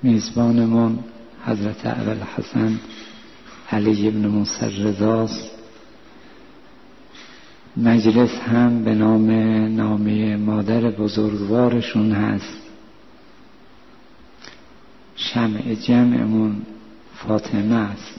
میزبانمون حضرت ابوالحسن علی بن موسی رضاست. مجلس هم به نامی مادر بزرگوارشون هست. شمع جمعمون فاطمه است.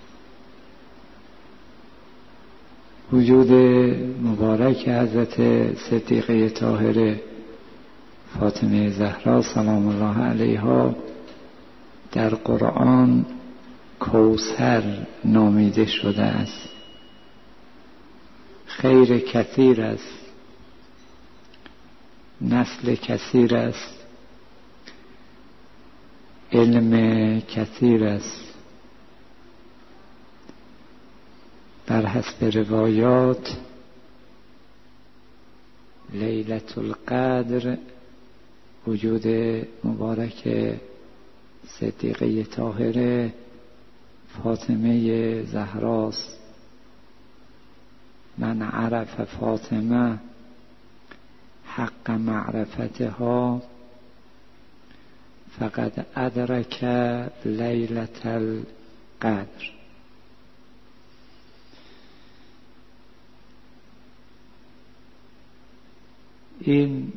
وجود مبارک حضرت صدیقه طاهره فاطمه زهرا سلام الله علیها در قرآن کوثر نامیده شده است. خیر کثیر است، نسل کثیر است، علم کثیر است. بر حسب روایات لیلة القدر وجود مبارک صدیقه طاهره فاطمه زهراست. من عرف فاطمه حق معرفتها فقد ادرک لیلة القدر. این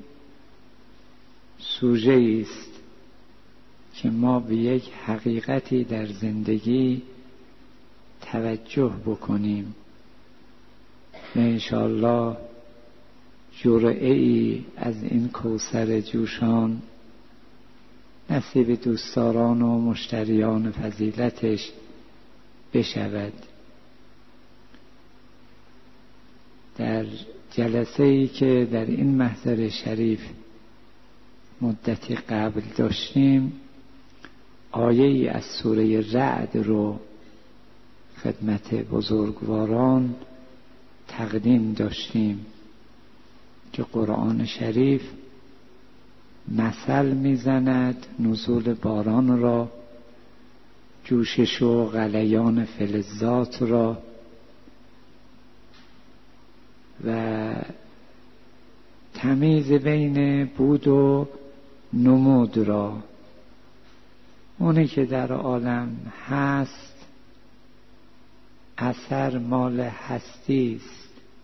سوژه است که ما به یک حقیقتی در زندگی توجه بکنیم و انشاءالله جرعه ای از این کوثر جوشان نصیب دوستداران و مشتریان فضیلتش بشود. در جلسه ای که در این محضر شریف مدتی قبل داشتیم آیه ای از سوره رعد رو خدمت بزرگواران تقدیم داشتیم که قرآن شریف مثل میزند نزول باران را، جوشش و غلیان فلزات را و تمیز بین بود و نمود را. اونی که در عالم هست اثر مال هستی است،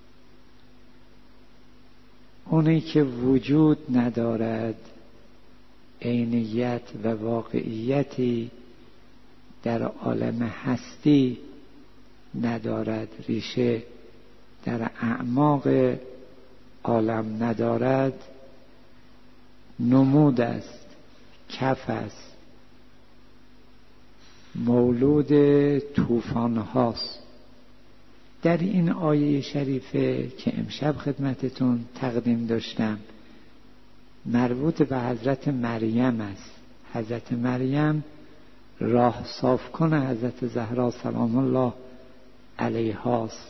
اونی که وجود ندارد عینیت و واقعیتی در عالم هستی ندارد، ریشه در اعماق عالم ندارد، نمود است، کف است، مولود طوفان هاست. در این آیه شریفه که امشب خدمتتون تقدیم داشتم مربوط به حضرت مریم است. حضرت مریم راه صاف کنه حضرت زهرا سلام الله علیها است.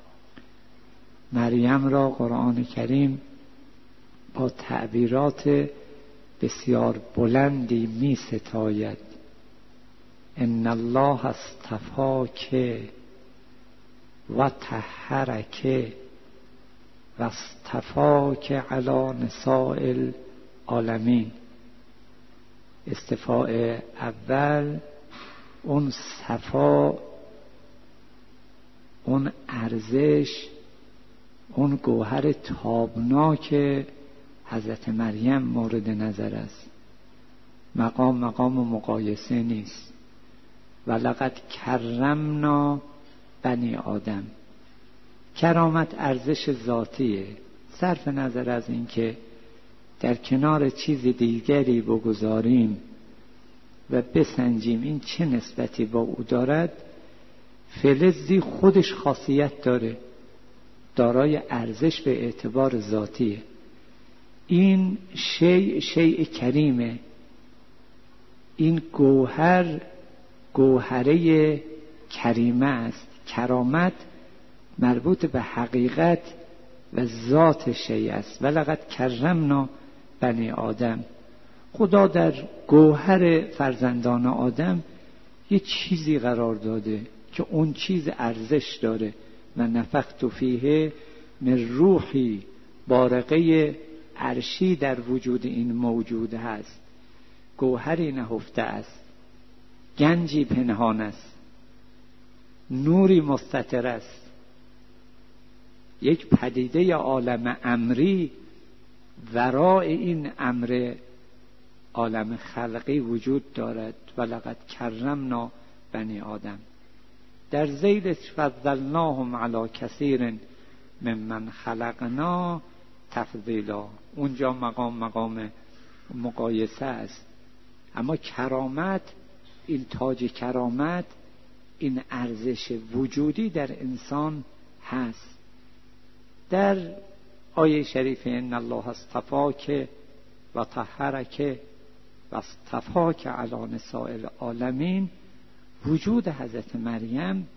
مریم را قرآن کریم با تعبیرات بسیار بلندی می ستاید. ان الله اصطفاک و طهرک و اصطفاک علی نساء العالمین. استفاء اول اون صفا، اون ارزش، اون گوهر تابناک حضرت مریم مورد نظر است. مقام مقایسه نیست. ولقد کرمنا بنی آدم. کرامت ارزش ذاتیه، صرف نظر از این که در کنار چیز دیگری بگذاریم و بسنجیم این چه نسبتی با او دارد. فلزی خودش خاصیت داره، دارای ارزش به اعتبار ذاتیه. این شیء کریمه. این گوهره کریمه است. کرامت مربوط به حقیقت و ذات شیء است. ولقد کرمنا بنی آدم. خدا در گوهر فرزندان آدم یه چیزی قرار داده که اون چیز ارزش داره. و نفخت فیه من روحی، بارقه عرشی در وجود این موجود هست. گوهری نهفته است، گنجی پنهان است، نوری مستتر است. یک پدیده عالم امری ورای این امر عالم خلقی وجود دارد. ولقد کرمنا بنی آدم. در ذیلش فضلناهم علی کثیر ممن خلقنا تفضیلا. اونجا مقام مقایسه است. اما کرامت، این تاج کرامت، این ارزش وجودی در انسان هست. در آیه شریف ان الله اصطفاک و طهرک و اصطفاک علی نساء العالمین، وجود حضرت مریم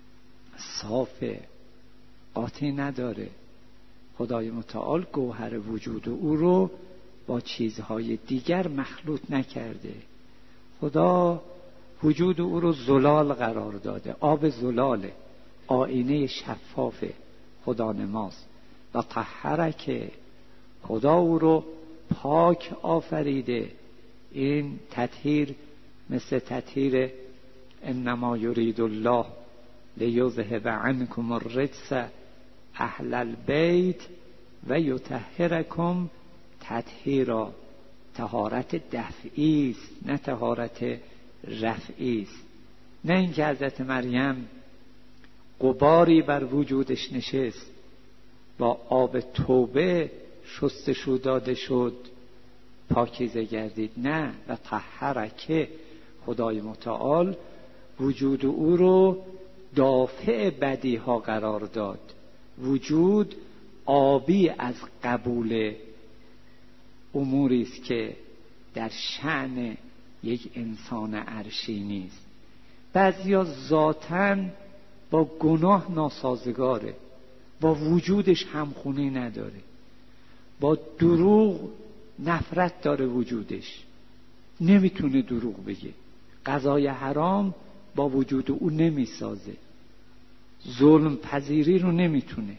صافه، قاطی نداره. خدای متعال گوهر وجود او رو با چیزهای دیگر مخلوط نکرده. خدا وجود او رو زلال قرار داده، آب زلاله، آینه شفاف خدا نماست. و طهرک، خدا او رو پاک آفریده. این تطهیر مثل تطهیر انما یرید الله لیذهب عنکم الرجس اهل البیت و یطهرکم تطهیرا. طهارت دفعی است، نه طهارت رفعی است. نه اینکه حضرت مریم غباری بر وجودش نشست، با آب توبه شستشو داده شد، پاکیزه گردید. نه، و طهرک، خدای متعال وجود او رو دافع بدی ها قرار داد. وجود آبی از قبول اموری است که در شأن یک انسان عرشی نیست. بعضیا ذاتاً با گناه ناسازگاره، با وجودش همخونی نداره، با دروغ نفرت داره، وجودش نمیتونه دروغ بگه، غذای حرام با وجود او نمیسازه، ظلم پذیری رو نمیتونه.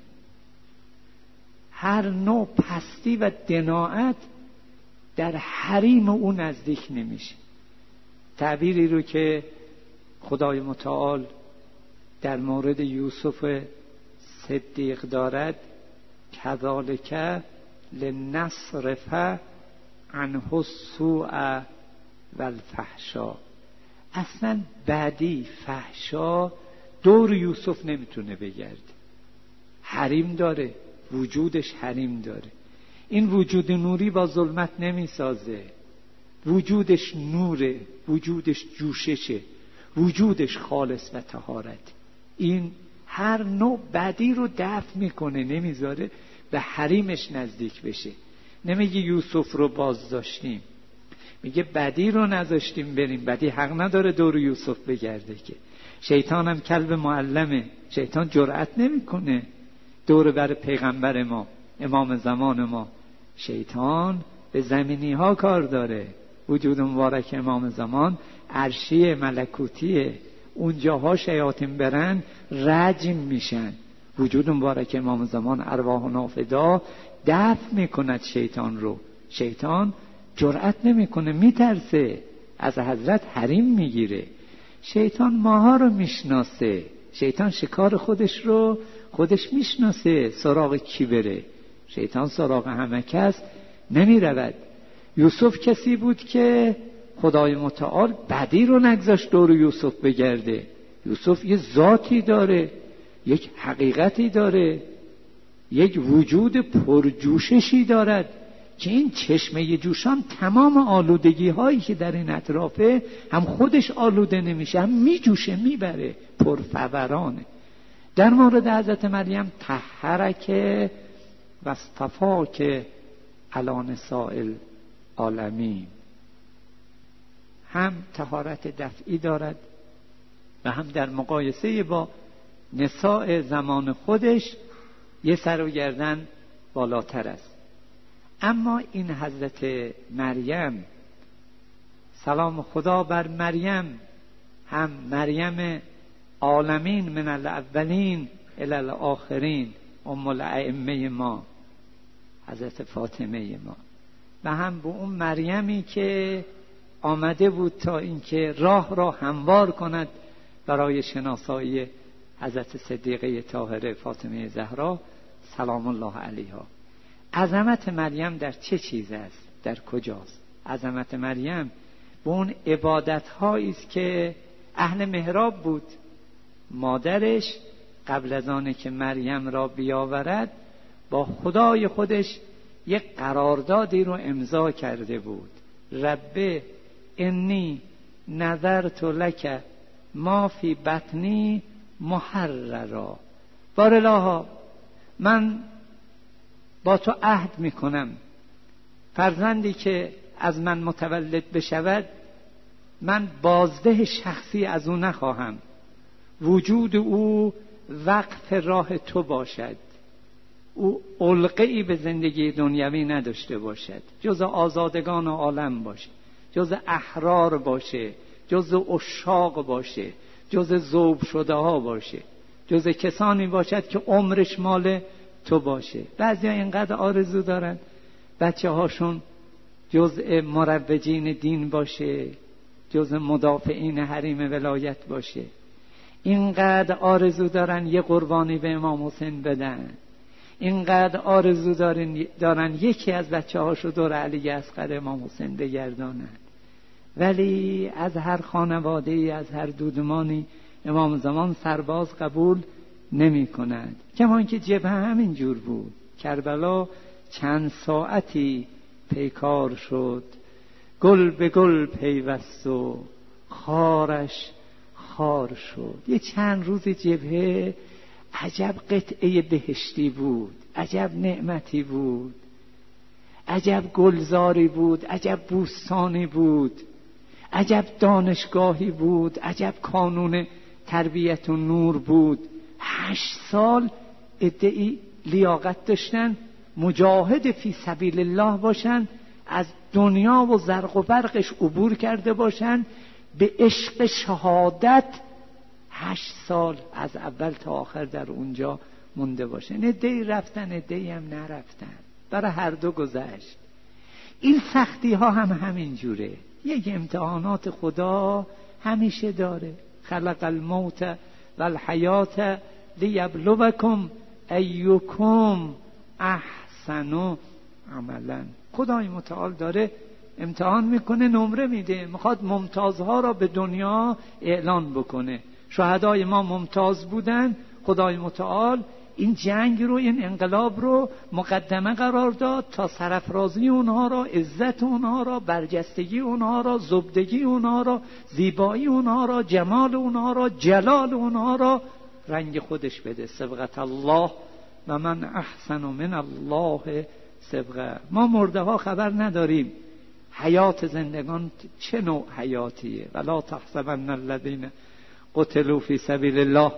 هر نوع پستی و دناعت در حریم او نزدیک نمیشه. تعبیری رو که خدای متعال در مورد یوسف صدیق دارد، کذالک لنصرف عنه السوء والفحشا. اصلا بدی، فحشا دور یوسف نمیتونه بگرده. حریم داره، وجودش حریم داره. این وجود نوری با ظلمت نمیسازه، وجودش نوره، وجودش جوششه، وجودش خالص و طهارت. این هر نوع بدی رو دفع میکنه، نمیذاره به حریمش نزدیک بشه. نمیگه یوسف رو باز داشتیم، میگه بدی رو نذاشتیم بریم. بدی حق نداره دور یوسف بگرده که. شیطان هم کلب معلمه، شیطان جرأت نمیکنه دور بر پیغمبر ما، امام زمان ما. شیطان به زمینی ها کار داره. وجود مبارک امام زمان عرشی، ملکوتیه. اونجاها شیاطین برن رجم میشن. وجود مبارک امام زمان ارواح نافدا دفع میکند شیطان رو. شیطان جرأت نمیکنه، میترسه، از حضرت حریم میگیره. شیطان ماها رو میشناسه، شیطان شکار خودش رو خودش میشناسه. سراغ کی بره؟ شیطان سراغ همه کس نمیرود. یوسف کسی بود که خدای متعال بدی رو نگذاشت دور یوسف بگرده. یوسف یه ذاتی داره، یک حقیقتی داره، یک وجود پرجوششی دارد که این چشمه جوشان تمام آلودگی هایی که در این اطرافه، هم خودش آلوده نمیشه، هم میجوشه، میبره، پرفورانه. در مورد حضرت مریم طهرک و اصطفاک علی نساء العالمین، هم طهارت دفعی دارد و هم در مقایسه با نساء زمان خودش یه سر و گردن بالاتر است. اما این حضرت مریم، سلام خدا بر مریم، هم مریم عالمین من الاولین الی الاخرین، ام الائمه ما، حضرت فاطمه ما، و هم به اون مریمی که آمده بود تا اینکه راه را هموار کند برای شناسایی حضرت صدیقه طاهره فاطمه زهرا سلام الله علیها. عظمت مریم در چه چیز است؟ در کجاست؟ عظمت مریم به اون عبادت هایی است که اهل محراب بود. مادرش قبل از آنه که مریم را بیاورد با خدای خودش یک قراردادی رو امضا کرده بود. رب انی نذرت لک ما فی بطنی محررا. بارالله من با تو عهد میکنم فرزندی که از من متولد بشود من بازده شخصی از او نخواهم، وجود او وقف راه تو باشد، او علقه‌ای به زندگی دنیوی نداشته باشد، جز آزادگان عالم باشه، جز احرار باشه، جز عشاق باشه، جز ذوب شده ها باشه، جز کسانی باشد که عمرش مال تو باشه. بعضی ها اینقدر آرزو دارن بچه هاشون جزء مروجین دین باشه، جزء مدافعین حریم ولایت باشه. اینقدر آرزو دارن یه قربانی به امام حسین بدن، اینقدر آرزو دارن یکی از بچه هاشو دور علی اصغر امام حسین بگردانن. ولی از هر خانواده‌ای، از هر دودمانی امام زمان سرباز قبول نمی کند. کمان که جبهه همین جور بود. کربلا چند ساعتی پیکار شد، گل به گل پیوست و خارش خار شد. یه چند روز جبهه عجب قطعه بهشتی بود، عجب نعمتی بود، عجب گلزاری بود، عجب بوستانی بود، عجب دانشگاهی بود، عجب کانون تربیت و نور بود. 8 سال ادعی لیاقت داشتن مجاهد فی سبیل الله باشن، از دنیا و زرق و برقش عبور کرده باشن، به عشق شهادت 8 سال از اول تا آخر در اونجا مونده باشن. ادعی رفتن، ادعی هم نرفتن، برای هر دو گذشت. این سختی ها هم همین جوره. یک امتحانات خدا همیشه داره. خلق الموت والحیات لیبلوکم ایکم احسن عملا. خدای متعال داره امتحان میکنه، نمره میده، میخواد ممتازها را به دنیا اعلان بکنه. شهدای ما ممتاز بودن، خدای متعال این جنگ رو، این انقلاب رو مقدمه قرار داد تا سرافرازی اونها را، عزت اونها را، برجستگی اونها را، زبدگی اونها را، زیبایی اونها را، جمال اونها را، جلال اونها را رنگ خودش بده. صبغت الله و من احسن من الله صبغه. ما مرده ها خبر نداریم حیات زندگان چه نوع حیاتیه. ولا تحسبن الذین قتلوا فی سبیل الله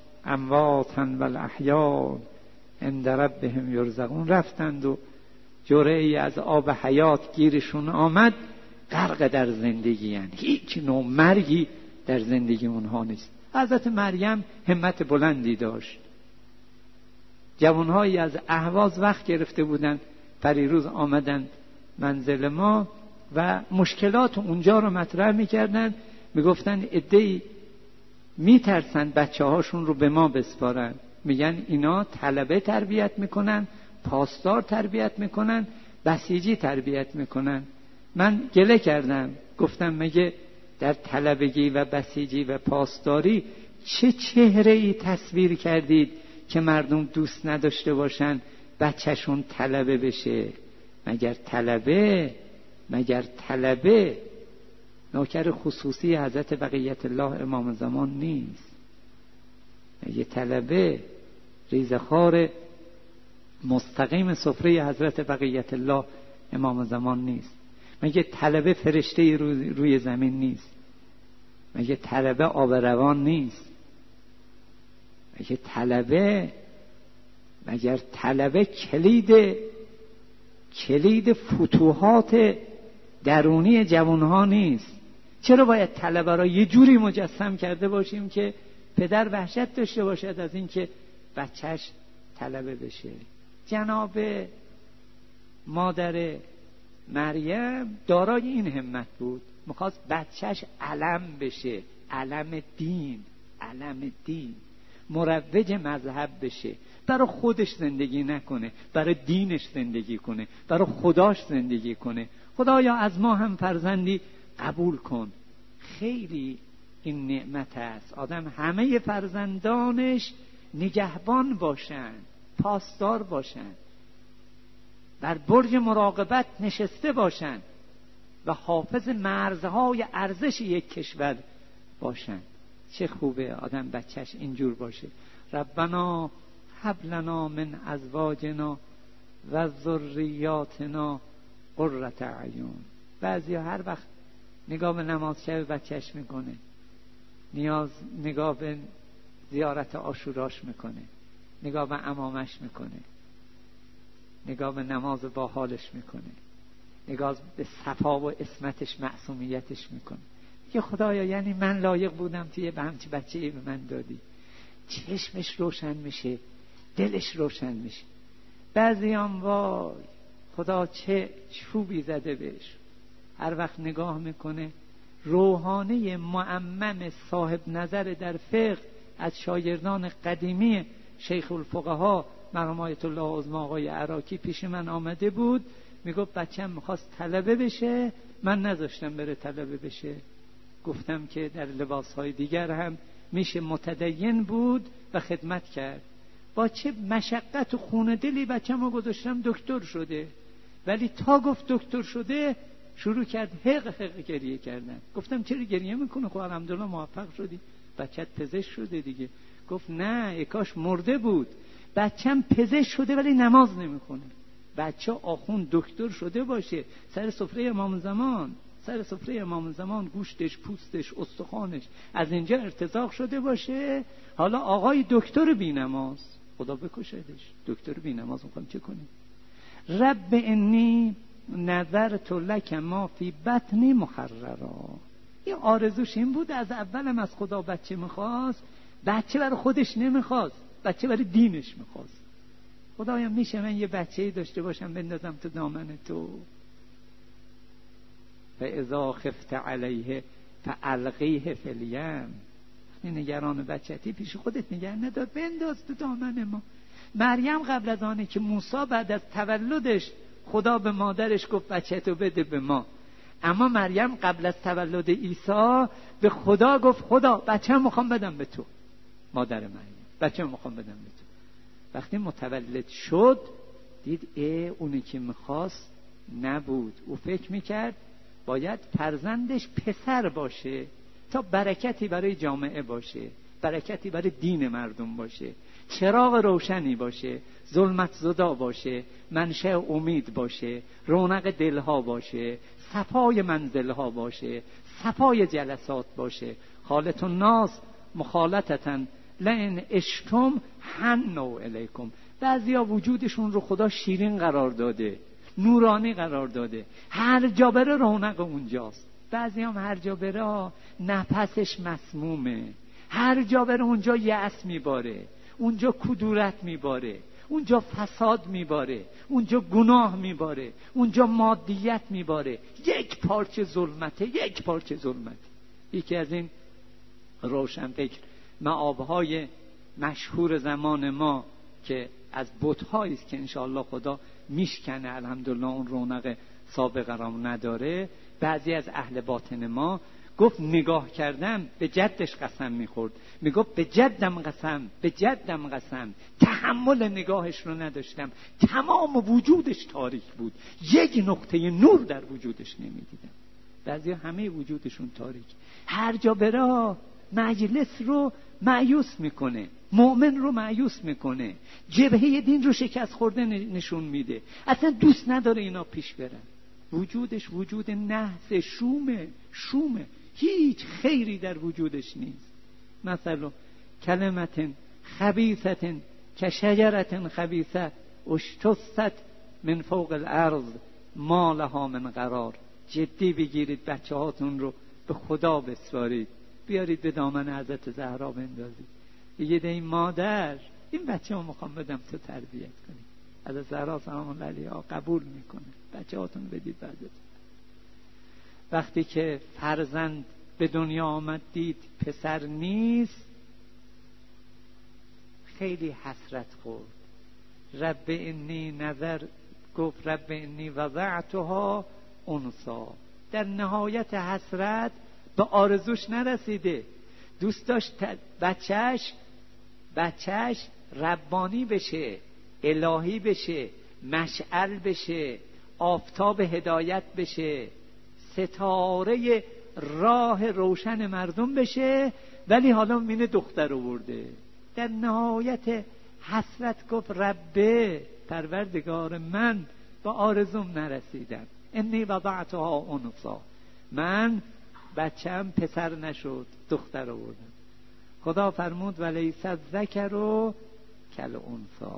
امواتا والاحیاء عند ربهم یرزقون. رفتند و جرعه‌ای از آب حیات گیرشون آمد، غرق در زندگی، یعنی هیچ نوع مرگی در زندگی اونها نیست. حضرت مریم همت بلندی داشت. جوانهایی از اهواز وقت گرفته بودند، پریروز آمدند منزل ما و مشکلات اونجا رو مطرح میکردن. میگفتن عده‌ای میترسن بچه هاشون رو به ما بسپارن، میگن اینا طلبه تربیت میکنن، پاسدار تربیت میکنن، بسیجی تربیت میکنن. من گله کردم، گفتم مگه در طلبگی و بسیجی و پاسداری چه چهره ای تصویر کردید که مردم دوست نداشته باشن بچهشون طلبه بشه؟ مگر طلبه نوکر خصوصی حضرت بقیت الله امام زمان نیست؟ مگه طلبه ریزخوار مستقیم سفره حضرت بقیت الله امام زمان نیست؟ مگه طلبه فرشته روی زمین نیست؟ مگه طلبه آب روان نیست؟ مگر طلبه کلید فتوحات درونی جوانها نیست؟ چرا باید طلبه را یه جوری مجسم کرده باشیم که پدر وحشت داشته باشد از اینکه بچهش طلبه بشه؟ جناب مادر مریم دارای این همت بود. میخواست بچهش علم بشه، علم دین، مروج مذهب بشه، برای خودش زندگی نکنه، برای دینش زندگی کنه، برای خداش زندگی کنه. خدایا از ما هم فرزندی قبول کن. خیلی این نعمت است، آدم همه فرزندانش نگهبان باشن، پاسدار باشن، بر برج مراقبت نشسته باشن و حافظ مرزهای ارزش یک کشور باشن. چه خوبه آدم بچهش اینجور باشه. ربنا هب لنا من ازواجنا و ذریاتنا قرة اعین. بعضیا هر وقت نگاه به نماز شب بچهش میکنه، نگاه به زیارت عاشوراش میکنه، نگاه به عمامش میکنه، نگاه به نماز با حالش میکنه، نگاه به صفا و عصمتش، معصومیتش میکنه. که خدایا یعنی من لایق بودم توی به همچی بچه‌ای به من دادی. چشمش روشن میشه، دلش روشن میشه. بعضیام وای خدا چه چوبی زده بهش، هر وقت نگاه میکنه روحانه معمم صاحب نظر در فقه از شاگردان قدیمی شیخ الفقها مرحوم آیت الله عظمی آقای عراقی پیش من آمده بود، میگفت بچه‌م میخواست طلبه بشه، من نذاشتم بره طلبه بشه، گفتم که در لباسهای دیگر هم میشه متدین بود و خدمت کرد. با چه مشقت و خون دلی بچه‌مو گذاشتم دکتر شده، ولی تا گفت دکتر شده شروع کرد حق گریه کردن. گفتم چرا گریه میکنه؟ خب الحمدلله موفق شدی، بچه‌ت پزشک شده دیگه. گفت نه کاش مرده بود، بچه‌م پزشک شده ولی نماز نمیخونه. بچه آخوند دکتر شده باشه، سر سفره امام زمان گوشتش، پوستش، استخوانش از اینجا ارتزاق شده باشه، حالا آقای دکتر بی نماز، خدا بکشدش، دکتر بی نماز میخوام چه کنیم؟ رب انی نظرت لک ما فی بطنی محررا. این آرزوش این بود، از اولم از خدا بچه میخواست، بچه برای خودش نمیخواست، بچه برای دینش میخواست. خدایا میشه من یه بچه‌ای داشته باشم بندازم تو دامن تو؟ فاذا خفت علیه فالقیه فی الیم. نگران بچتی پیش خودت نگه ندار، بنداز تو دامن ما. مریم قبل از آنه که موسی بعد از تولدش خدا به مادرش گفت بچه‌تو بده به ما، اما مریم قبل از تولد عیسی به خدا گفت خدا بچه‌م میخوام بدم به تو. مادر مریم بچه‌م میخوام بدم به تو. وقتی متولد شد دید اونی که میخواست نبود. او فکر میکرد باید فرزندش پسر باشه تا برکتی برای جامعه باشه، برکتی برای دین مردم باشه، چراغ روشنی باشه، ظلمت زدا باشه، منشأ امید باشه، رونق دلها باشه، صفای منزلها باشه، صفای جلسات باشه. خالت الناس مخالطتن لئن اشتم حنوا الیکم. بعضیا وجودشون رو خدا شیرین قرار داده، نورانی قرار داده، هر جا بره رونق اونجاست. بعضی هم هر جا بره نفسش مسمومه، هر جا بره اونجا یأس میباره، اونجا کدورت میباره، اونجا فساد میباره، اونجا گناه میباره، اونجا مادیت میباره. یک پارچه ظلمته. یکی از این روشنفکر مآبهای مشهور زمان ما که از بت‌هایی است که انشاءالله خدا میشکنه، الحمدلله اون رونق سابقه را نداره. بعضی از اهل باطن ما گفت نگاه کردم، به جدش قسم میخورد، میگفت به جدم قسم تحمل نگاهش رو نداشتم، تمام وجودش تاریک بود، یک نقطه نور در وجودش نمیدیدم. بعضی همه وجودشون تاریک، هر جا بره مجلس رو مایوس میکنه، مؤمن رو مایوس میکنه، جبهه دین رو شکست خورده نشون میده، اصلا دوست نداره اینا پیش برن. وجودش وجود نحس شومه، هیچ خیری در وجودش نیست. مثلا کلمت خبیثت کشجرت خبیثه اشتست من فوق الارض ما لها من قرار. جدی بگیرید، بچه هاتون رو به خدا بسپارید، بیارید به دامن حضرت زهرا بندازید، بگید این مادر این بچه ها میخوام بدم تو تربیت کنی. حضرت زهرا سلام الله علیها قبول میکنه، بچه هاتون بدید بعدت. وقتی که فرزند به دنیا آمد دید پسر نیست، خیلی حسرت خورد. رب انی نظر گفت رب انی وضعتها انثی. در نهایت حسرت به آرزوش نرسیده، دوست داشت بچهش ربانی بشه، الهی بشه، مشعل بشه، آفتاب هدایت بشه، ستاره راه روشن مردم بشه، ولی حالا مینه دختر آورده. در نهایت حسرت گفت ربه، پروردگار من با آرزوم نرسیدم، انی وضعتها انثی، من بچه‌م پسر نشد، دختر آوردم. خدا فرمود ولیس الذکر کالانثی،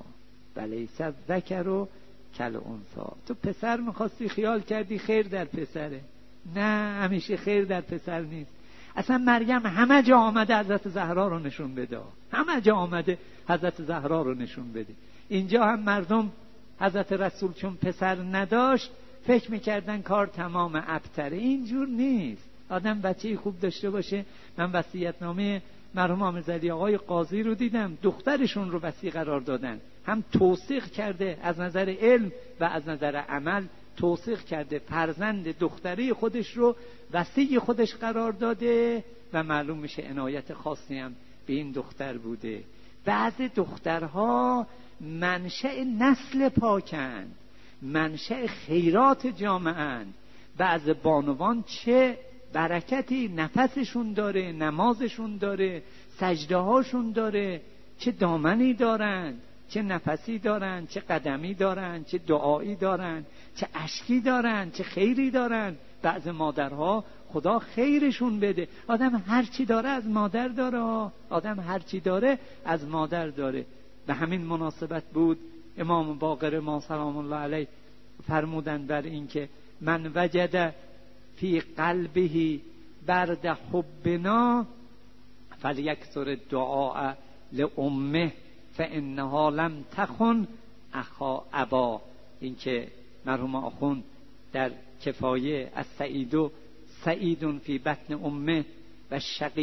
ولیس الذکر کالانثی. تو پسر میخواستی، خیال کردی خیر در پسره. نه، همیشه خیر در پسر نیست. اصلا مریم همه جا آمده حضرت زهرا رو نشون بده، همه جا آمده حضرت زهرا رو نشون بده. اینجا هم مردم حضرت رسول چون پسر نداشت فکر میکردن کار تمام ابتره. اینجور نیست. آدم بچه خوب داشته باشه. من وصیت‌نامه مرحوم امیرزاده آقای قاضی رو دیدم، دخترشون رو وصی قرار دادن، هم توثیق کرده از نظر علم و از نظر عمل، توثیق کرده فرزند دختری خودش رو وصی خودش قرار داده و معلوم میشه عنایت خاصی هم به این دختر بوده. بعض دخترها منشأ نسل پاکند، منشأ خیرات جامعه‌اند. بعض بانوان چه برکتی نفسشون داره، نمازشون داره، سجده هاشون داره، چه دامنی دارن، چه نفسی دارن، چه قدمی دارن، چه دعایی دارن، چه اشکی دارن، چه خیری دارن. بعض مادرها خدا خیرشون بده. آدم هرچی داره از مادر داره، آدم هرچی داره از مادر داره. به همین مناسبت بود امام باقر ما سلام الله علیه فرمودند بر این که من وجد فی قلبه برد حبنا فلیکثر الدعاء لامه فانها لم تخن اخا ابا. این که مرحوم آخوند در کفایه از سعید فی بطن امه و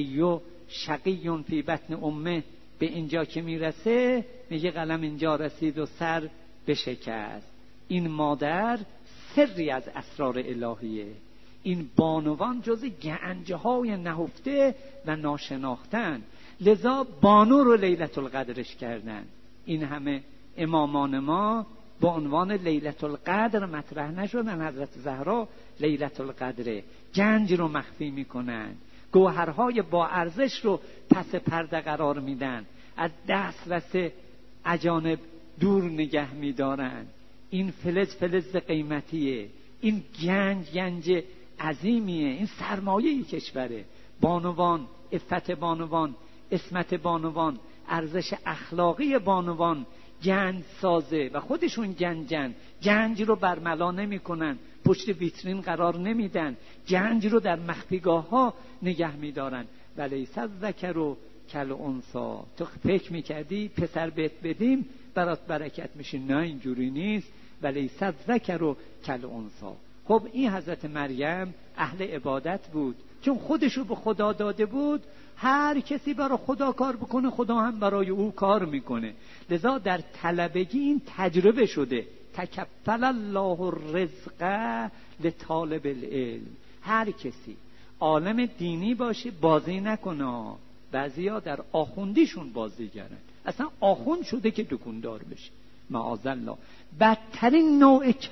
شقی فی بطن امه به اینجا که میرسه میگه قلم اینجا رسید و سر بشکست. این مادر سری از اسرار الهیه. این بانوان جز گنجه های نهفته و ناشناختن، لذا بانو رو لیلت القدرش کردن. این همه امامان ما با عنوان لیلت القدر مطرح نشدن. حضرت زهرا لیلت القدره، گنج رو مخفی میکنن، گوهرهای با ارزش رو پس پرده قرار میدن، از دسترس اجانب دور نگه میدارن. این فلز قیمتیه، این گنج عظیمیه، این سرمایه کشوره. بانوان، عفت بانوان، عصمت بانوان، ارزش اخلاقی بانوان گنج سازه و خودشون گنجن. گنج رو برملا نمی کنن، پشت ویترین قرار نمیدن، گنج رو در مخفیگاه ها نگه میدارن. ولیس الذکر کالانثی. تو فکر میکردی پسر بهت بدیم برات برکت میشه؟ نه، اینجوری نیست. ولیس الذکر کالانثی. خب این حضرت مریم اهل عبادت بود، چون خودشو به خدا داده بود. هر کسی برای خدا کار بکنه خدا هم برای او کار میکنه. لذا در طلبگی این تجربه شده. تکفل الله الرزق لطالب العلم. هر کسی عالم دینی باشه بازی نکنه. بعضیا در آخوندیشون بازیگرن، اصلا آخوند شده که دکوندار بشه، معاذالله. بدترین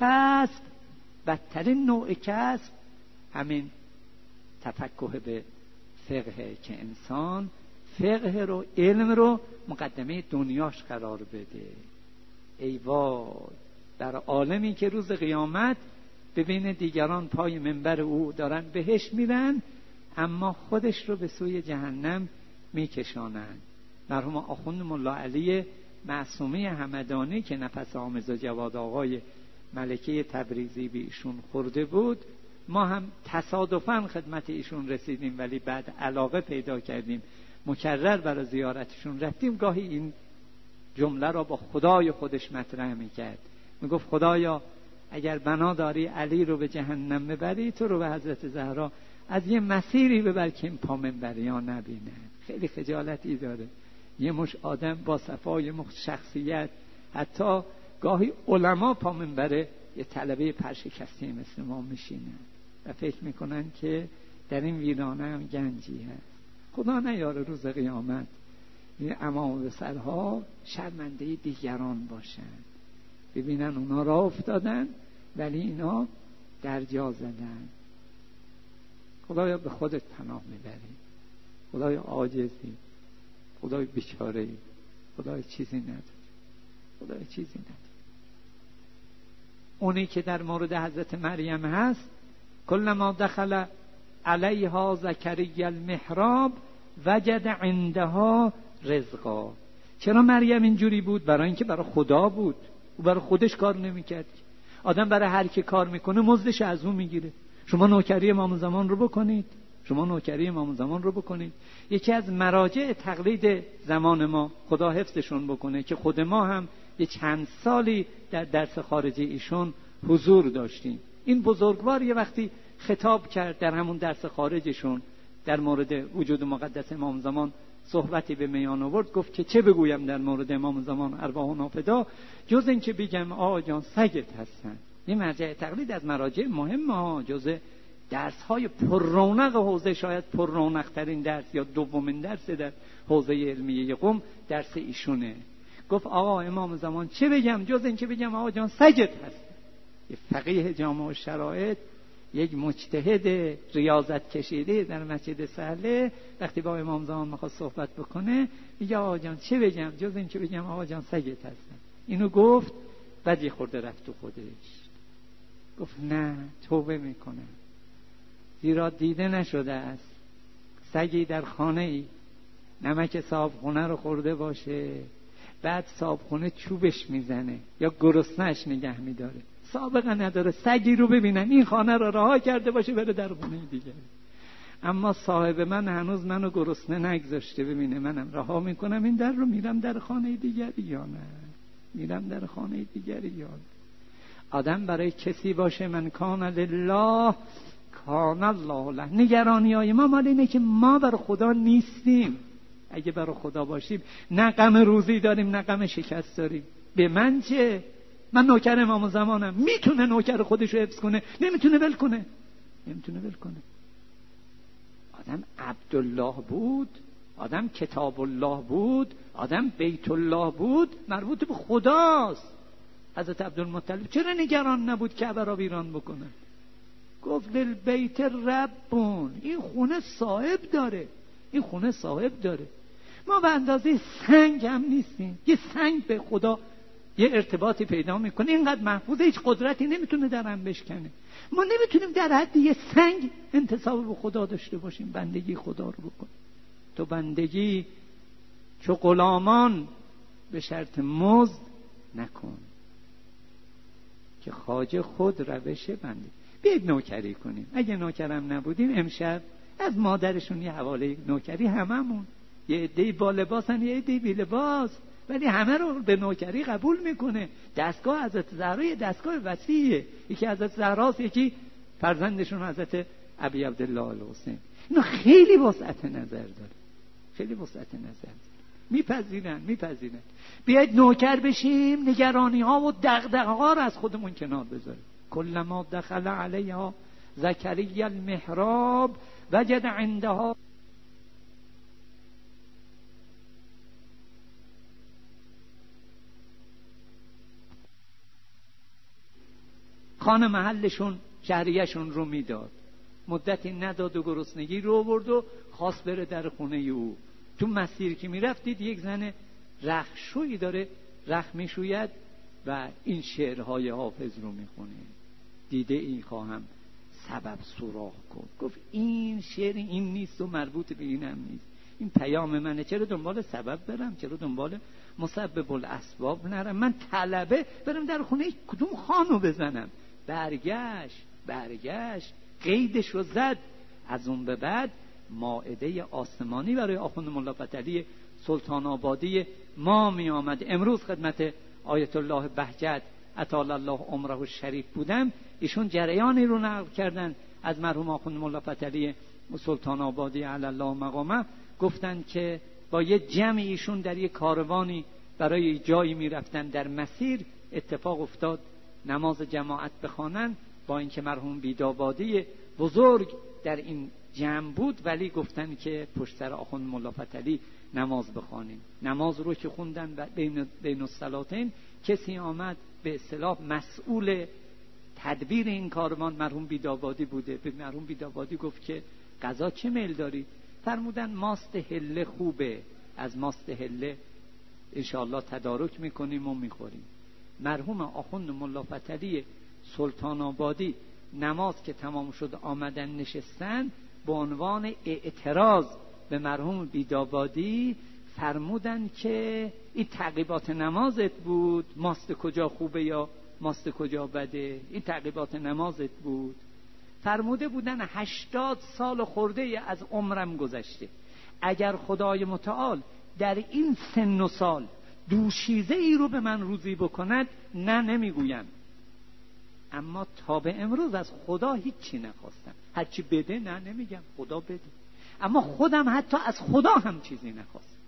نوع کسب همین تفکه به فقه، که انسان فقه رو، علم رو مقدمه دنیاش قرار بده. ای وای در عالمی که روز قیامت ببین دیگران پای منبر او دارن بهش میرن، اما خودش رو به سوی جهنم میکشانن. مرحوم آخوند ملا علی معصومه همدانی که نفس حامد جواد آقای ملکه تبریزی به ایشون خورده بود، ما هم تصادفاً خدمت ایشون رسیدیم، ولی بعد علاقه پیدا کردیم، مکرر برای زیارتشون رفتیم. گاهی این جمله را با خدای خودش مطرح میکرد، میگفت خدایا اگر بنا داری علی رو به جهنم ببری، تو رو به حضرت زهرا از یه مسیری ببر که این پامنبری ها نبینه. خیلی خجالتی داره یه مش آدم با صفا، یه مش شخصیت، حتی گاهی علما پامنبره یه طلبه پرشکسته مثل ما میشینن و فکر میکنن که در این ویرانه هم گنجی هست. خدا نیاره روز قیامت این امام به سرها شرمنده دیگران باشن، ببینن اونا راه افتادن ولی اینا در جا زدن. خدایا به خودت پناه میبری، خدایا عاجزی، خدای بیچاره‌ای، خدای چیزی نداری، خدای چیزی نداری. اونی که در مورد حضرت مریم هست، کلما دخل علیها زکریا المحراب وجد عندها رزقا. چرا مریم اینجوری بود؟ برای اینکه برای خدا بود، او برای خودش کار نمیکرد. آدم برای هر کی کار میکنه مزدش از اون میگیره. شما نوکری امام زمان رو بکنید، شما نوکری امام زمان رو بکنید. یکی از مراجع تقلید زمان ما، خدا حفظشون بکنه، که خود ما هم یه چند سالی در درس خارجی ایشون حضور داشتیم. این بزرگوار یه وقتی خطاب کرد در همون درس خارجشون در مورد وجود مقدس امام زمان، صحبتی به میان آورد، گفت که چه بگویم در مورد امام زمان ارواح نافدا جز این که بگم آقا جان سگت هستن. این مرجع تقلید از مراجع مهم ها، جز درس های پر رونق حوزه، شاید پر رونق ترین درس یا دومین درس در حوزه علمیه قم درس ایشونه. گفت آقا امام زمان چه بگم جز این که بگم آقا جان سگت هست. یه فقیه جامع الشرایط، یک مجتهد ریاضت کشیده در مسجد سهله، وقتی با امام زمان میخواد صحبت بکنه میگه آقا جان چه بگم جز این که بگم آقا جان سگت هستن. اینو گفت، بعد یه خورده رفت تو خودش، گفت نه توبه میکنم، زیرا دیده نشده است سگی در خانه ای نمک صابخونه رو خورده باشه، بعد صابخونه چوبش میزنه یا گرسنه‌اش نگه میداره، سابقه نداره سگی رو ببینن این خانه رو رها کرده باشه بره در خونه دیگه. اما صاحب من هنوز منو گرسنه نگذاشته ببینه منم رها میکنم این در رو، میرم در خانه دیگری یا نه، میرم در خانه دیگری یا نه. آدم برای کسی باشه من کان لله کان الله له. نگرانی های ما مال اینه که ما برای خدا نیستیم. اگه برای خدا باشیم نه غم روزی داریم نه غم شکست داریم. به من چه؟ من نوکر امام زمانم. میتونه نوکر خودش رو حفظ کنه، نمیتونه ول کنه، نمیتونه ول کنه. آدم عبدالله بود، آدم کتاب الله بود، آدم بیت الله بود، مربوط به خداست. حضرت عبدالمطلب چرا نگران نبود کعبه را ویران بکنه؟ گفت للبیت ربون، این خونه صاحب داره، این خونه صاحب داره. ما به اندازه سنگ هم نیستیم. یه سنگ به خدا یه ارتباطی پیدا میکنه، اینقدر محفوظه، هیچ قدرتی نمیتونه در هم بشکنه. ما نمیتونیم در حد یه سنگ انتساب به خدا داشته باشیم، بندگی خدا رو بکنیم. تو بندگی چو غلامان به شرط مزد نکن که خواجه خود روش بندگی. بیاید نوکری کنیم. اگه نوکرم نبودیم امشب از مادرشون یه حواله نوکری، هممون یه عده‌ای با لباسن یه عده‌ای بی لباس، ولی همه رو به نوکری قبول میکنه. دستگاه حضرت زهرا یه دستگاه وسیعه، یکی حضرت زهراست، یکی فرزندشون حضرت ابی عبدالله الحسین. اینا خیلی وسعت نظر داره، خیلی وسعت نظر داره. میپذیرن. بیاید نوکر بشیم، نگرانی ها و دغدغه ها رو از خودمون کنار بذاریم. کلما دخل علیها زکریا المحراب وجد عندها. خانه محلشون شهریهشون رو میداد، مدتی نداد و گرسنگی رو آورد و خواست بره در خونه او. تو مسیر که میرفتید یک زن رخشویی داره رخ میشوید و این شعرهای حافظ رو میخونه. دیده این خواهم سبب سراغ کن. گفت این شعر این نیست و مربوط به اینم نیست، این پیام منه. چرا دنبال سبب برم؟ چرا دنبال مسبب الاسباب نرم؟ من طلبه برم در خونه کدوم خانو بزنم؟ برگشت قیدش رو زد. از اون به بعد مائده آسمانی برای آخوند ملا فتحعلی سلطان آبادی ما می آمد. امروز خدمت آیت الله بهجت اطال الله عمره شریف بودم، ایشون جریانی رو نقل کردن از مرحوم آخوند ملا فتحعلی سلطان آبادی علی الله مقامه. گفتن که با یه جمع ایشون در یه کاروانی برای جایی میرفتن، در مسیر اتفاق افتاد نماز جماعت بخوانن، با اینکه مرحوم بیدابادی بزرگ در این جمع بود، ولی گفتن که پشت سر آخوند ملا فتحعلی نماز بخوانیم. نماز رو که خوندن و بین الصلاتین کسی آمد به اصطلاح مسئول تدبیر این کاروان مرحوم بیدابادی بوده. به مرحوم بیدابادی گفت که غذا چه میل داری؟ فرمودن ماست هله خوبه، از ماست هله انشاءالله تدارک میکنیم و میخوریم. مرحوم آخوند ملا فتحعلی سلطان آبادی نماز که تمام شد آمدن نشستن، به عنوان اعتراض به مرحوم بیدابادی فرمودن که این تعقیبات نمازت بود، ماست کجا خوبه یا ماست کجا بده، این تعقیبات نمازت بود. فرموده بودن 80 سال خورده از عمرم گذشته، اگر خدای متعال در این سن و سال دوشیزه ای رو به من روزی بکند نه نمیگویم، اما تا به امروز از خدا هیچی نخواستم. هرچی بده نه نمیگم خدا بده، اما خودم حتی از خدا هم چیزی نخواستم.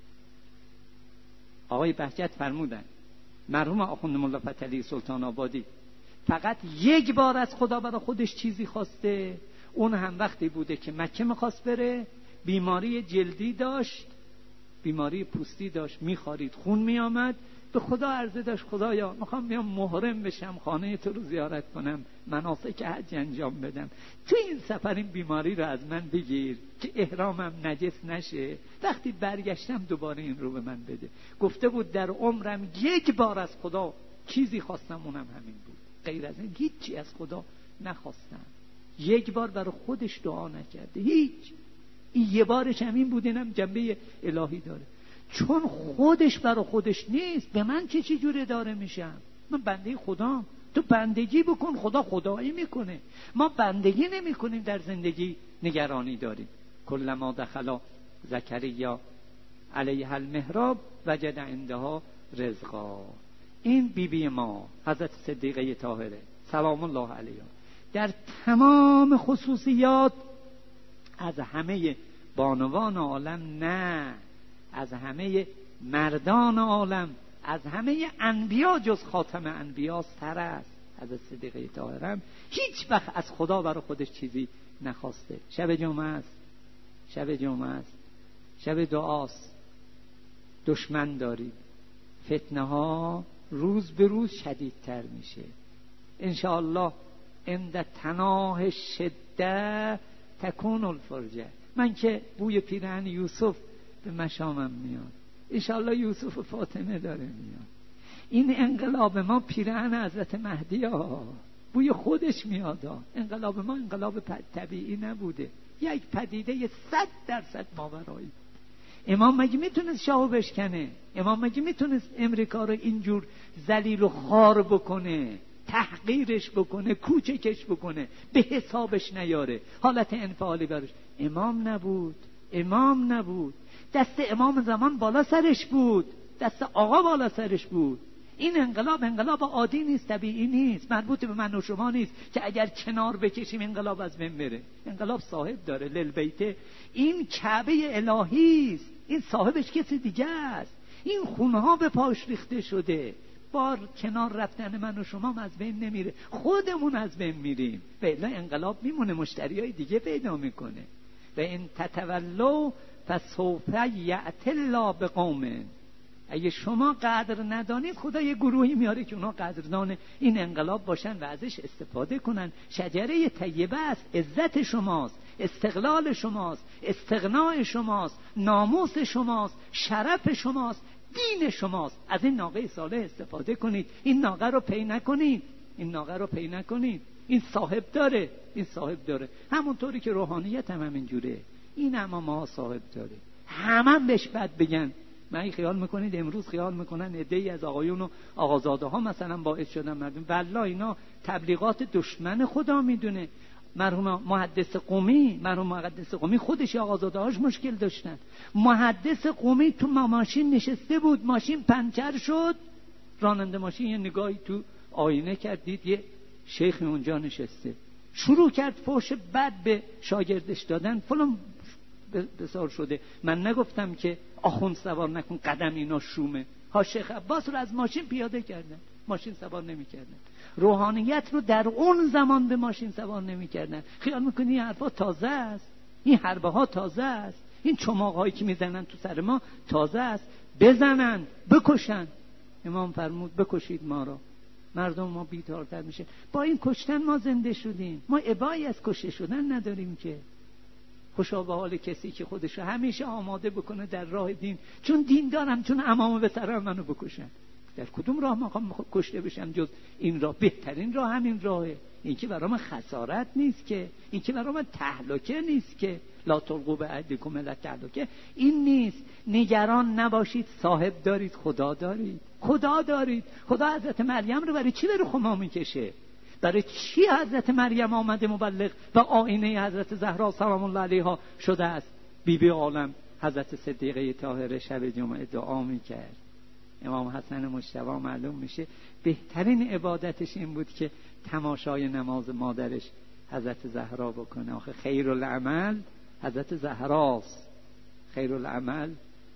آقای بهجت فرمودن مرحوم آخوند ملا فتحعلی سلطان آبادی فقط یک بار از خدا برای خودش چیزی خواسته، اون هم وقتی بوده که مکه میخواست بره، بیماری جلدی داشت، بیماری پوستی داشت، میخارید خون میآمد، به خدا عرضه داشت خدایا میخوام بیام محرم بشم، خانه تو رو زیارت کنم، مناسک حج انجام بدم، تو این سفر این بیماری رو از من بگیر که احرامم نجس نشه، وقتی برگشتم دوباره این رو به من بده. گفته بود در عمرم یک بار از خدا چیزی خواستم، اونم همین بود، غیر از این هیچی از خدا نخواستم. یک بار برای خودش دعا نکرده، هیچ. این یه بارش همین بود، اینم جنبه الهی داره، چون خودش برای خودش نیست. به من چه جوره داره میشم؟ من بنده خدا، تو بندگی بکن، خدا خدایی میکنه. ما بندگی نمی کنیم، در زندگی نگرانی داریم. کلما دخلا زکریا علیه المحراب وجد عندها رزقا. این بیبی ما حضرت صدیقه طاهره سلام الله علیها در تمام خصوصیات از همه بانوان عالم، نه از همه مردان عالم، از همه انبیا جز خاتم انبیا سر است. حضرت صدیقه طاهره هیچ وقت از خدا برای خودش چیزی نخواسته. شب جمعه است، شب جمعه است، شب دعاست، دشمن دارید، فتنه ها روز به روز شدیدتر میشه. انشاءالله عند تناه شده تکون الفرجه. من که بوی پیرهن یوسف به مشامم میاد، انشاءالله یوسف فاطمه داره میاد. این انقلاب ما پیرهن حضرت مهدی ها، بوی خودش میاد ها. انقلاب ما انقلاب طبیعی نبوده، یک پدیده 100% ماورایی. امام مگه میتونست شاهو بشکنه؟ امام مگه میتونست امریکا رو اینجور ذلیل و خوار بکنه، تحقیرش بکنه، کوچکش بکنه، به حسابش نیاره، حالت انفعالی براش؟ امام نبود، امام نبود. دست امام زمان بالا سرش بود، دست آقا بالا سرش بود. این انقلاب عادی نیست، طبیعی نیست، مربوط به من و شما نیست که اگر کنار بکشیم انقلاب از بین بره. انقلاب صاحب داره، للبیته. این کعبه الهی است، این صاحبش کسی دیگه است. این خونها به پاش ریخته شده، بار کنار رفتن من و شما از بین نمیره، خودمون از بین میریم. بله انقلاب میمونه، مشتریای دیگه پیدا میکنه. و این تتولوا فسوف یأتی الله بقوم. اگه شما قدر ندانید، خدا یه گروهی میاره که اونا قدردان این انقلاب باشن و ازش استفاده کنن. شجره طیبه است، عزت شماست، استقلال شماست، استغناء شماست، ناموس شماست، شرف شماست، دین شماست. از این ناقه صالح استفاده کنید. این ناقه رو پی نکنید، این ناقه رو پی نکنید. این صاحب داره، این صاحب داره. همونطوری که روحانیت هم همینجوره، این هم ما صاحب داره. همه بهش بد بگن. من خیال میکنید امروز خیال میکنن عده‌ای از آقایون و آقازاده ها مثلا باعث شدن مردم، والله اینا تبلیغات دشمن خدا میدونه. مرحوم محدث قمی خودش آقازاده هاش مشکل داشتن. محدث قمی تو ماشین نشسته بود، ماشین پنچر شد، راننده ماشین یه نگاهی تو آینه کرد دید یه شیخ اونجا نشسته، شروع کرد فحش بد به شاگردش دادن. فلان بسار شده، من نگفتم که آخوند سوار نکن، قدم اینا شومه. ها شیخ عباس رو از ماشین پیاده کردن، ماشین سوار نمی‌کردن. روحانیت رو در اون زمان به ماشین سوار نمی‌کردن. خیال می‌کنی این حرفا تازه است؟ این حربه ها تازه است؟ این چماق‌هایی که میزنن تو سر ما تازه است؟ بزنن، بکشن. امام فرمود بکشید ما را، مردم ما بیدارتر میشه. با این کشتن ما زنده شدیم. ما ابایی از کشته شدن نداریم که. خوشا به حال کسی که خودشو همیشه آماده بکنه در راه دین. چون دین دارم، چون عمامو به سرم منو بکشن. در کدوم راه مقام کشته بشم جز این راه؟ بهترین راه همین راهه. این که برام خسارت نیست که، این که برام تهلکه نیست که. لا تلقوا بأیدیکم الی التهلکه این نیست. نگران نباشید، صاحب دارید، خدا دارید. خدا دارید. خدا حضرت مریم رو برای چی به خما میکشه؟ برای چی حضرت مریم آمده مبلغ و آینه حضرت زهرا سلام الله علیها شده است؟ بیبی عالم حضرت صدیقه طاهره شب جمعه دعا میکرد. امام حسن مجتبی معلوم میشه بهترین عبادتش این بود که تماشای نماز مادرش حضرت زهرا بکنه. آخه خیر العمل حضرت زهراست، خیر العمل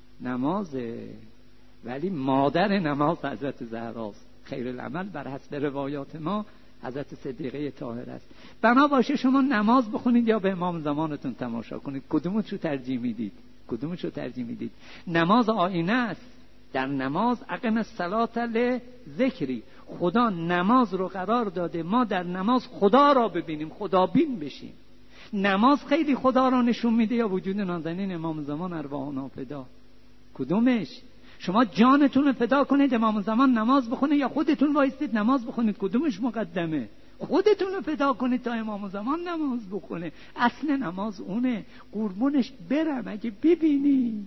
نمازه، ولی مادر نماز حضرت زهراست. خیر العمل بر حسب روایات ما حضرت صدیقه طاهره است. بنا باشه شما نماز بخونید یا به امام زمانتون تماشا کنید، کدومشو ترجیح میدید؟ کدومشو ترجیح میدید؟ نماز آینه است. در نماز اقم الصلاة لذکری، خدا نماز رو قرار داده ما در نماز خدا را ببینیم، خدا بین بشیم. نماز خیلی خدا را نشون میده یا وجود نازنین امام زمان ارواحنا فدا؟ کدومش؟ شما جانتون رو فدا کنید امام زمان نماز بخونه یا خودتون وایستید نماز بخونید؟ کدومش مقدمه؟ خودتون رو فدا کنید تا امام زمان نماز بخونه. اصل نماز اونه. قربونش برم اگه ببینی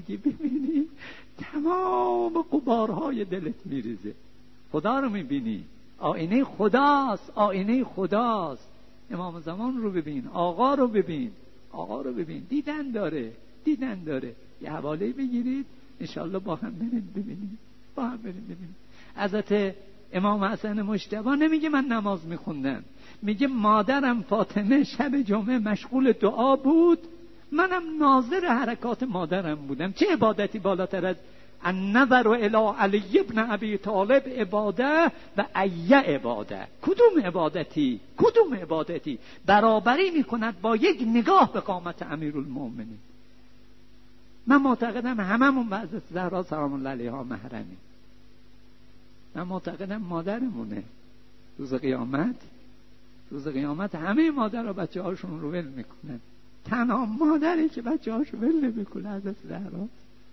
تمام غبارهای دلت میریزه. خدا رو میبینی، آینه خداست، آینه خداست. امام زمان رو ببین، آقا رو ببین، آقا رو ببین. دیدن داره. یه حواله بگیرید انشالله با هم بریم ببینیم، با هم بریم ببینیم. حضرت امام حسن مجتبی نمیگه من نماز میخوندم، میگه مادرم فاطمه شب جمعه مشغول دعا بود، منم ناظر حرکات مادرم بودم. چه عبادتی بالاتر از النظر الی علی ابن ابی طالب عباده و ای عباده؟ کدوم عبادتی برابری میکند با یک نگاه به قامت امیرالمومنین؟ من معتقدم هممون به حضرت زهرا سلام الله علیها محرمیم. من معتقدم مادرمونه. روز قیامت همه مادر و بچه هاشون رو ول میکنن. تنها مادری که بچه هاشو ول نمیکنه حضرت زهرا.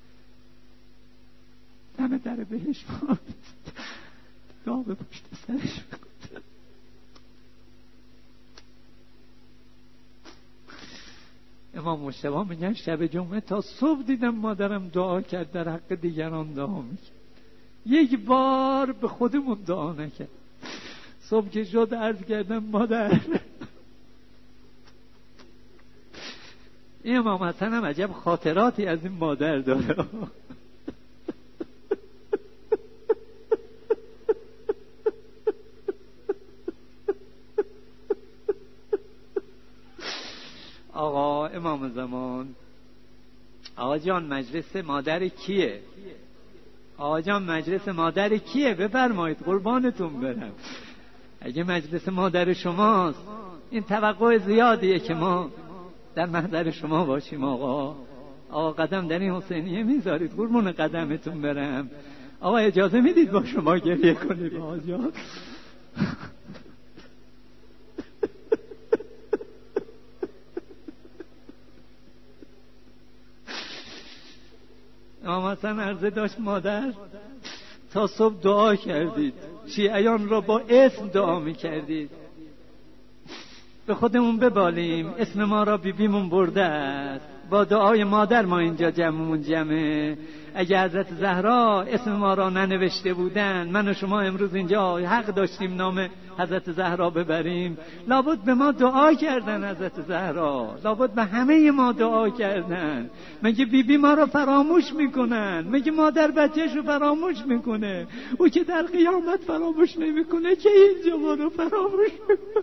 دم در بهش دعا به پشت سرش میکنه. امام مجتبی میگن شب جمعه تا صبح دیدم مادرم دعا کرد، در حق دیگران دعا میکرد، یک بار به خودمون دعا نکرد. صبح که شد عرض کردم مادر. این امام حسن هم عجب خاطراتی از این مادر داره. آقا امام زمان، آقا جان مجلس مادر کیه؟ آقا جان مجلس مادر کیه؟ بفرمایید قربانتون برم. اگه مجلس مادر شماست این توقع زیادیه که ما در محضر شما باشیم. آقا قدم در این حسینیه میذارید؟ قربون قدمتون برم. آقا اجازه میدید با شما گریه کنید؟ آقا جان امام حسن عرضه داشت مادر تا صبح دعا کردید، شیعیان را با اسم دعا میکردید، به خودمون ببالیم اسم ما را بیبیمون برده است. با دعای مادر ما اینجا جمعمون جمعه. اگه حضرت زهرا اسم ما را ننوشته بودن، من و شما امروز اینجا حق داشتیم نام حضرت زهرا ببریم. لابد به ما دعا کردن حضرت زهرا، لابد به همه ما دعا کردن. مگه بیبی ما رو فراموش میکنن؟ مگه مادر بچهش رو فراموش میکنه؟ او که در قیامت فراموش نمیکنه که اینجا ما رو فراموش میکنه.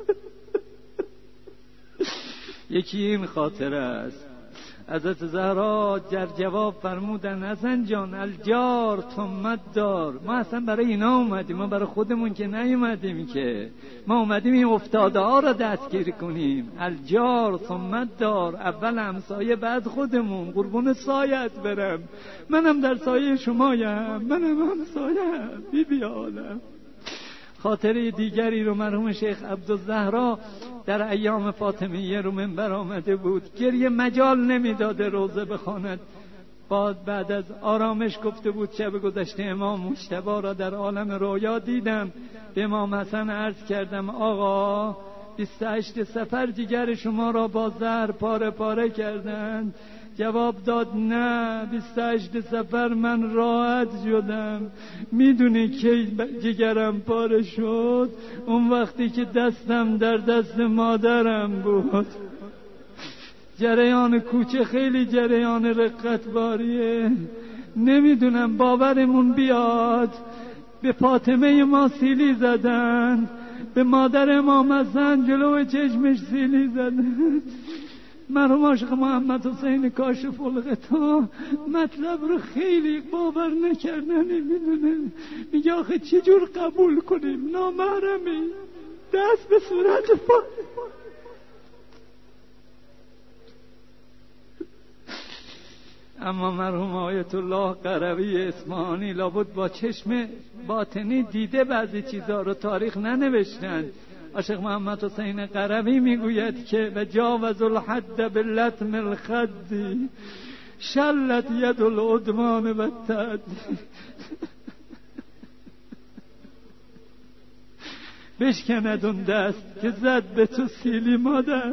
یکی این خاطره است. حضرت زهرا در جواب فرمودن حسن جان الجار ثم دار. ما اصلا برای اینا اومدیم، ما برای خودمون که نیومدیم که. ما اومدیم این افتاده ها را دستگیر کنیم. الجار ثم دار، اول همسایه بعد خودمون. قربون سایت برم، منم در سایه شمایم، منم همسایم. بی عالم. خاطره دیگری رو مرحوم شیخ عبدالزهرا در ایام فاطمیه رو منبر آمده بود، گریه مجال نمیداده روزه بخواند. بعد از آرامش گفته بود شب گذشته امام مجتبی را در عالم رویا دیدم. به امام حسن عرض کردم آقا 28 صفر جگر شما را با زهر پاره پاره کردند. جواب داد نه، 28 صفر من راحت شدم. میدونی که جگرم پاره شد؟ اون وقتی که دستم در دست مادرم بود. جریان کوچه خیلی جریان رقتباریه. نمیدونم باورمون بیاد. به فاطمه ما سیلی زدن، به مادر امام حسن جلو چشمش سیلی زدن. مرحوم عاشق محمد حسین کاشف الغطا مطلب رو خیلی باور نکردن. میدونه میگه آخه چجور قبول کنیم نامحرمی دست به صورت اما مرحوم آیت الله قروی اصفهانی لابد با چشم باطنی دیده بعضی چیزا رو، تاریخ ننوشتن. عاشق محمد حسین قروی میگوید که و جاوز الحد باللطم الخد شلت ید العدوان و التعدی. بشکند اون دست که زد به تو سیلی مادر.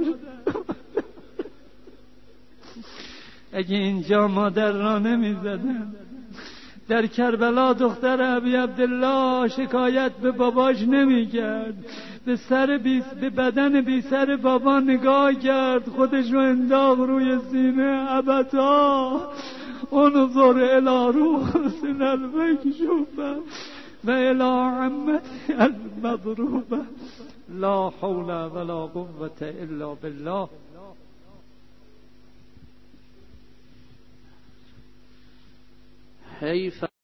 اگه اینجا مادر را نمی زدن، در کربلا دختر ابی عبدالله شکایت به باباش نمی کرد. به بدن بی سر بابا نگاه کرد، خودش رو انداخت روی سینه. ابتا انظر الی رؤوس المکشوفه و الی عمته المضروبه لا حول ولا قوة الا بالله. حیف